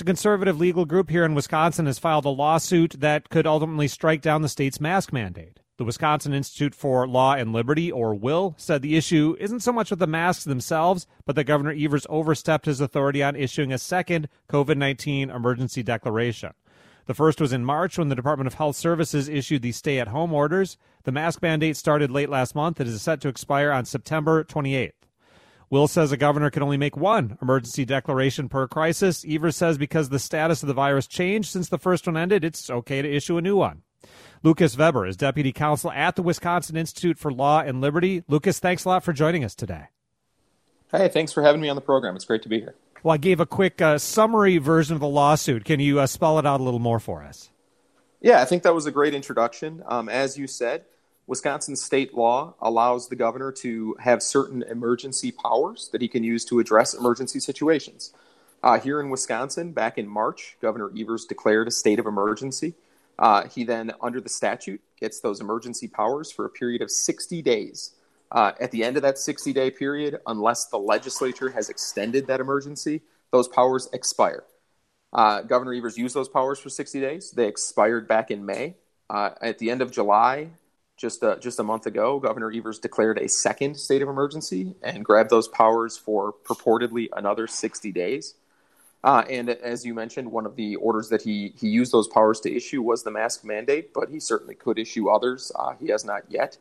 A conservative legal group here in Wisconsin has filed a lawsuit that could ultimately strike down the state's mask mandate. The Wisconsin Institute for Law and Liberty, or WIL, said the issue isn't so much with the masks themselves, but that Governor Evers overstepped his authority on issuing a second COVID-19 emergency declaration. The first was in March when the Department of Health Services issued the stay-at-home orders. The mask mandate started late last month. It is set to expire on September 28th. WIL says a governor can only make one emergency declaration per crisis. Evers says because the status of the virus changed since the first one ended, it's okay to issue a new one. Lucas Weber is deputy counsel at the Wisconsin Institute for Law and Liberty. Lucas, thanks a lot for joining us today. Hey, thanks for having me on the program. It's great to be here. Well, I gave a quick summary version of the lawsuit. Can you spell it out a little more for us? Yeah, I think that was a great introduction. As you said, Wisconsin state law allows the governor to have certain emergency powers that he can use to address emergency situations. Here in Wisconsin, back in March, Governor Evers declared a state of emergency. He then, under the statute, gets those emergency powers for a period of 60 days. At the end of that 60-day period, unless the legislature has extended that emergency, those powers expire. Governor Evers used those powers for 60 days. They expired back in May. At the end of July, just a month ago, Governor Evers declared a second state of emergency and grabbed those powers for purportedly another 60 days. And as you mentioned, one of the orders that he used those powers to issue was the mask mandate, but he certainly could issue others. He has not yet.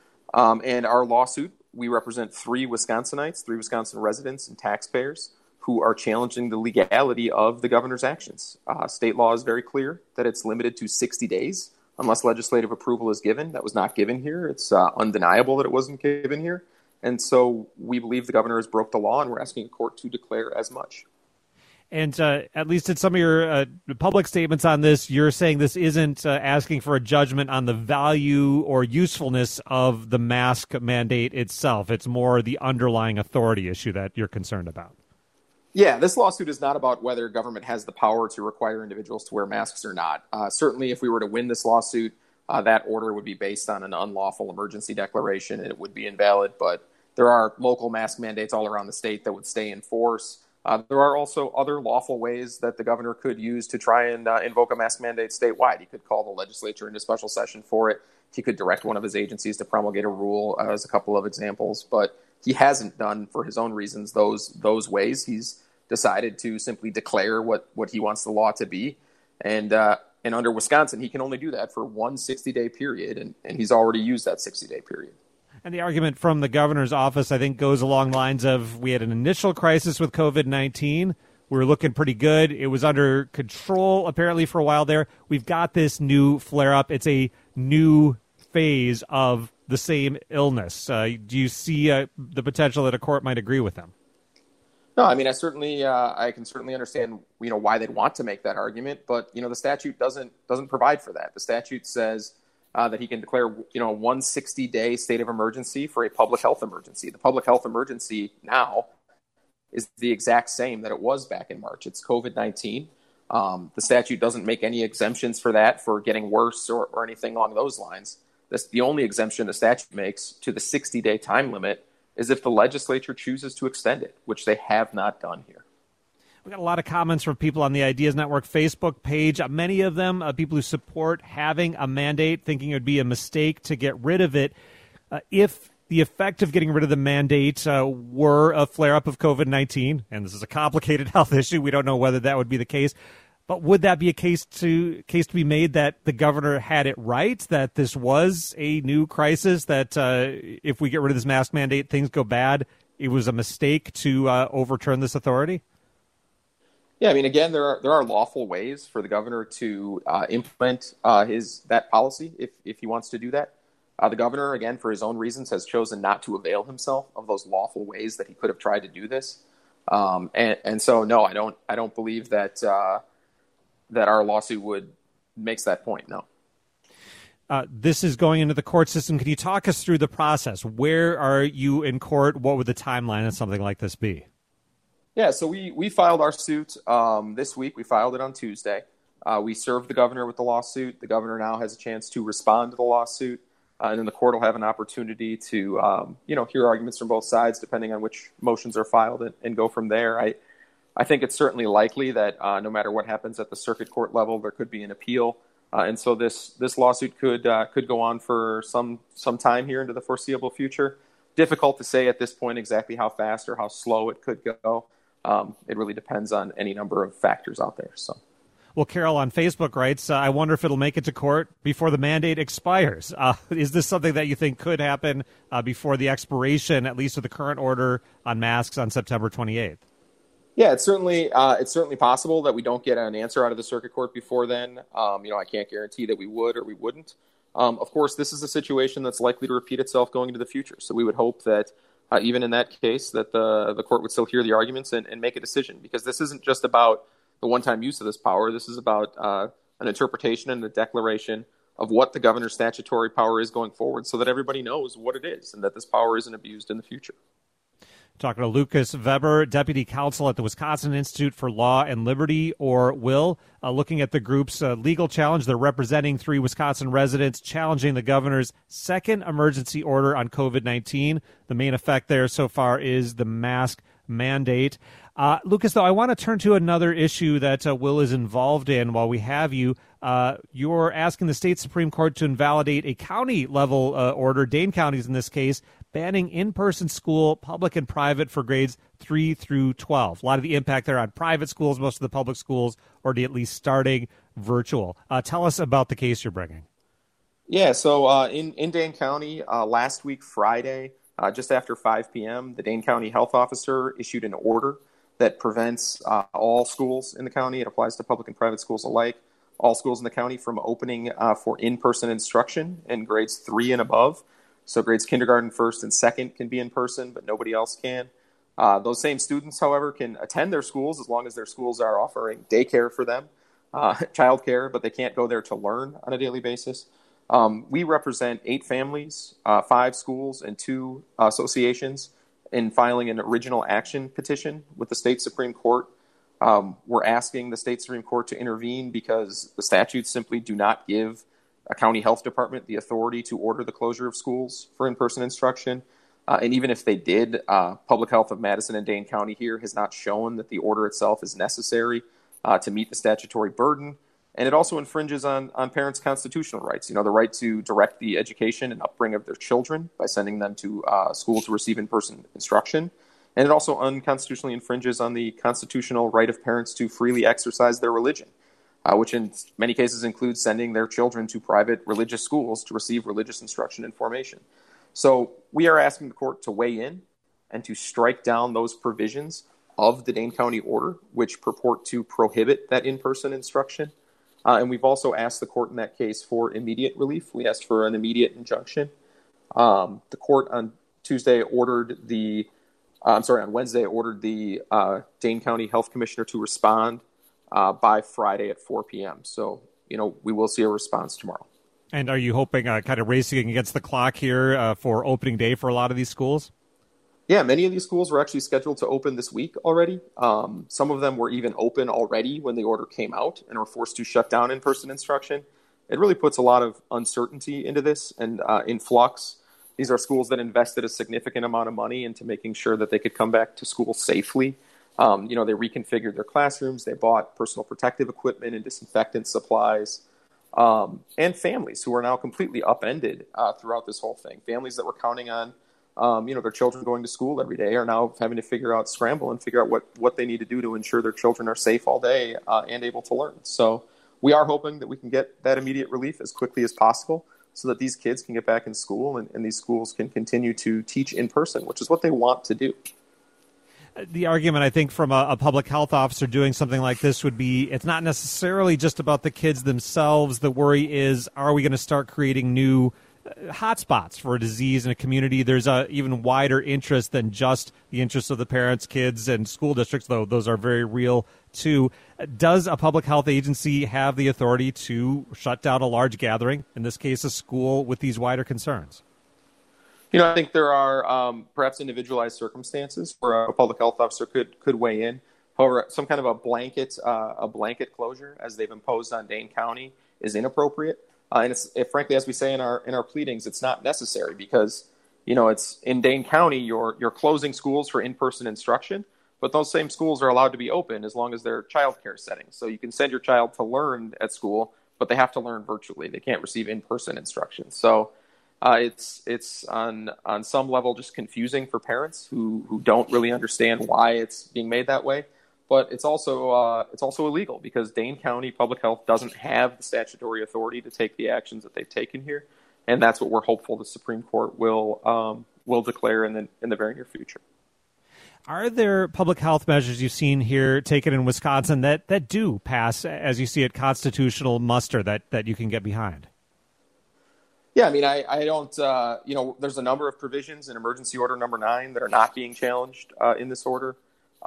And our lawsuit, we represent three Wisconsinites, three Wisconsin residents and taxpayers who are challenging the legality of the governor's actions. State law is very clear that it's limited to 60 days unless legislative approval is given. That was not given here. It's undeniable that it wasn't given here. And so we believe the governor has broke the law, and we're asking a court to declare as much. And at least in some of your public statements on this, you're saying this isn't asking for a judgment on the value or usefulness of the mask mandate itself. It's more the underlying authority issue that you're concerned about. Yeah, this lawsuit is not about whether government has the power to require individuals to wear masks or not. Certainly, if we were to win this lawsuit, that order would be based on an unlawful emergency declaration, and it would be invalid. But there are local mask mandates all around the state that would stay in force. There are also other lawful ways that the governor could use to try and invoke a mask mandate statewide. He could call the legislature into special session for it. He could direct one of his agencies to promulgate a rule, as a couple of examples. But he hasn't done, for his own reasons, those ways. He's decided to simply declare what he wants the law to be. And under Wisconsin, he can only do that for one 60-day period, and he's already used that 60-day period. And the argument from the governor's office, I think, goes along lines of we had an initial crisis with COVID-19. We were looking pretty good. It was under control, apparently, for a while there. We've got this new flare-up. It's a new phase of the same illness. Do you see the potential that a court might agree with them? No, I mean, I can certainly understand, why they'd want to make that argument, but the statute doesn't provide for that. The statute says that he can declare, one 60-day state of emergency for a public health emergency. The public health emergency now is the exact same that it was back in March. It's COVID-19. The statute doesn't make any exemptions for that, for getting worse or anything along those lines. The only exemption the statute makes to the 60-day time limit is if the legislature chooses to extend it, which they have not done here. We got a lot of comments from people on the Ideas Network Facebook page. Many of them, people who support having a mandate, thinking it would be a mistake to get rid of it. If the effect of getting rid of the mandate were a flare-up of COVID-19, and this is a complicated health issue, we don't know whether that would be the case, but would that be a case to be made that the governor had it right, that this was a new crisis, that if we get rid of this mask mandate, things go bad, it was a mistake to overturn this authority? Yeah, I mean, again, there are lawful ways for the governor to implement that policy if he wants to do that. The governor, again, for his own reasons, has chosen not to avail himself of those lawful ways that he could have tried to do this. And so, no, I don't believe that that our lawsuit makes that point. No. This is going into the court system. Can you talk us through the process? Where are you in court? What would the timeline of something like this be? Yeah, so we filed our suit this week. We filed it on Tuesday. We served the governor with the lawsuit. The governor now has a chance to respond to the lawsuit, and then the court will have an opportunity to hear arguments from both sides, depending on which motions are filed, and go from there. I think it's certainly likely that no matter what happens at the circuit court level, there could be an appeal. And so this lawsuit could go on for some time here into the foreseeable future. Difficult to say at this point exactly how fast or how slow it could go. It really depends on any number of factors out there. So, well, Carol on Facebook writes, I wonder if it'll make it to court before the mandate expires. Is this something that you think could happen before the expiration, at least of the current order on masks on September 28th? Yeah, it's certainly possible that we don't get an answer out of the circuit court before then. I can't guarantee that we would or we wouldn't. Of course, this is a situation that's likely to repeat itself going into the future. So we would hope that even in that case, that the court would still hear the arguments and make a decision, because this isn't just about the one-time use of this power. This is about an interpretation and a declaration of what the governor's statutory power is going forward, so that everybody knows what it is and that this power isn't abused in the future. Talking to Lucas Weber, Deputy Counsel at the Wisconsin Institute for Law and Liberty, or WILL, looking at the group's legal challenge. They're representing 3 Wisconsin residents challenging the governor's second emergency order on COVID-19. The main effect there so far is the mask mandate. Lucas, though, I want to turn to another issue that WILL is involved in while we have you. You're asking the state Supreme Court to invalidate a county-level order, Dane County's in this case, banning in-person school, public and private, for grades 3 through 12. A lot of the impact there on private schools, most of the public schools already at least starting virtual. Tell us about the case you're bringing. Yeah, so in Dane County, last week, Friday, just after 5 p.m., the Dane County health officer issued an order that prevents all schools in the county, it applies to public and private schools alike, all schools in the county from opening for in-person instruction in grades 3 and above. So grades kindergarten, first, and second can be in person, but nobody else can. Those same students, however, can attend their schools as long as their schools are offering daycare for them, childcare, but they can't go there to learn on a daily basis. We represent 8 families, 5 schools, and 2 associations in filing an original action petition with the state Supreme Court. We're asking the state Supreme Court to intervene because the statutes simply do not give a county health department the authority to order the closure of schools for in-person instruction. And even if they did, Public Health of Madison and Dane County here has not shown that the order itself is necessary to meet the statutory burden. And it also infringes on parents' constitutional rights, the right to direct the education and upbringing of their children by sending them to school to receive in-person instruction. And it also unconstitutionally infringes on the constitutional right of parents to freely exercise their religion, which in many cases includes sending their children to private religious schools to receive religious instruction and formation. So we are asking the court to weigh in and to strike down those provisions of the Dane County order, which purport to prohibit that in-person instruction. And we've also asked the court in that case for immediate relief. We asked for an immediate injunction. The court on Wednesday ordered the Dane County Health Commissioner to respond by Friday at 4 p.m. So, we will see a response tomorrow. And are you hoping kind of racing against the clock here for opening day for a lot of these schools? Yeah, many of these schools were actually scheduled to open this week already. Some of them were even open already when the order came out and were forced to shut down in-person instruction. It really puts a lot of uncertainty into this and in flux. These are schools that invested a significant amount of money into making sure that they could come back to school safely. They reconfigured their classrooms. They bought personal protective equipment and disinfectant supplies. And families who are now completely upended throughout this whole thing. Families that were counting on their children going to school every day are now having to scramble and figure out what they need to do to ensure their children are safe all day and able to learn. So we are hoping that we can get that immediate relief as quickly as possible so that these kids can get back in school and these schools can continue to teach in person, which is what they want to do. The argument, I think, from a public health officer doing something like this would be it's not necessarily just about the kids themselves. The worry is, are we going to start creating new hotspots for a disease in a community? There's a even wider interest than just the interests of the parents, kids, and school districts, though those are very real too. Does a public health agency have the authority to shut down a large gathering, in this case a school, with these wider concerns? I think there are perhaps individualized circumstances where a public health officer could weigh in. However, some kind of a blanket closure, as they've imposed on Dane County, is inappropriate. And frankly, as we say in our pleadings, it's not necessary because it's in Dane County you're closing schools for in-person instruction, but those same schools are allowed to be open as long as they're childcare settings. So you can send your child to learn at school, but they have to learn virtually. They can't receive in-person instruction. So it's on some level just confusing for parents who don't really understand why it's being made that way. But it's also illegal because Dane County Public Health doesn't have the statutory authority to take the actions that they've taken here, and that's what we're hopeful the Supreme Court will declare in the very near future. Are there public health measures you've seen here taken in Wisconsin that do pass, as you see it, constitutional muster that you can get behind? Yeah, I mean, I don't, there's a number of provisions in Emergency Order Number 9 that are not being challenged in this order.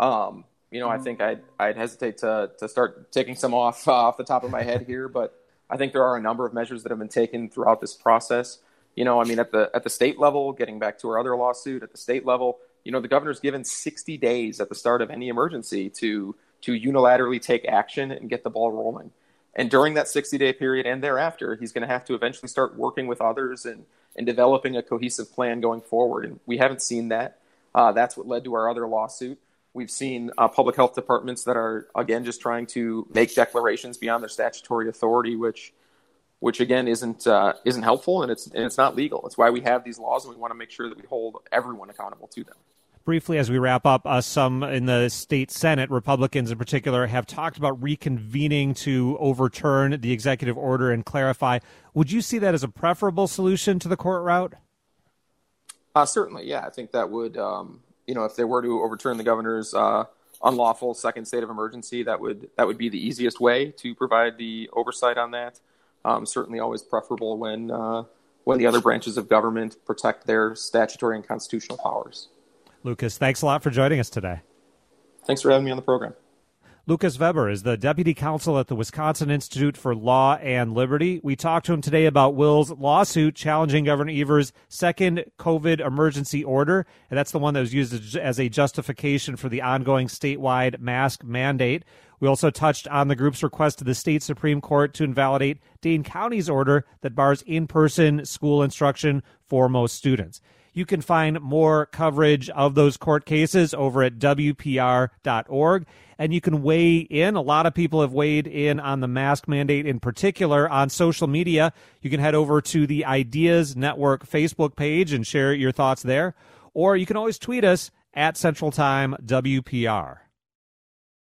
I think I'd hesitate to start taking some off the top of my head here, but I think there are a number of measures that have been taken throughout this process. At the state level, getting back to our other lawsuit, at the state level, the governor's given 60 days at the start of any emergency to unilaterally take action and get the ball rolling. And during that 60-day period and thereafter, he's going to have to eventually start working with others and developing a cohesive plan going forward. And we haven't seen that. That's what led to our other lawsuit. We've seen public health departments that are, again, just trying to make declarations beyond their statutory authority, which again isn't helpful, and it's not legal. It's why we have these laws, and we want to make sure that we hold everyone accountable to them. Briefly, as we wrap up, some in the state Senate, Republicans in particular, have talked about reconvening to overturn the executive order and clarify. Would you see that as a preferable solution to the court route? Certainly, yeah. I think that would, if they were to overturn the governor's unlawful second state of emergency, that would be the easiest way to provide the oversight on that. Certainly, always preferable when the other branches of government protect their statutory and constitutional powers. Lucas, thanks a lot for joining us today. Thanks for having me on the program. Lucas Weber is the deputy counsel at the Wisconsin Institute for Law and Liberty. We talked to him today about Will's lawsuit challenging Governor Evers' second COVID emergency order, and that's the one that was used as a justification for the ongoing statewide mask mandate. We also touched on the group's request to the state Supreme Court to invalidate Dane County's order that bars in-person school instruction for most students. You can find more coverage of those court cases over at WPR.org, and you can weigh in. A lot of people have weighed in on the mask mandate in particular on social media. You can head over to the Ideas Network Facebook page and share your thoughts there, or you can always tweet us at Central Time WPR.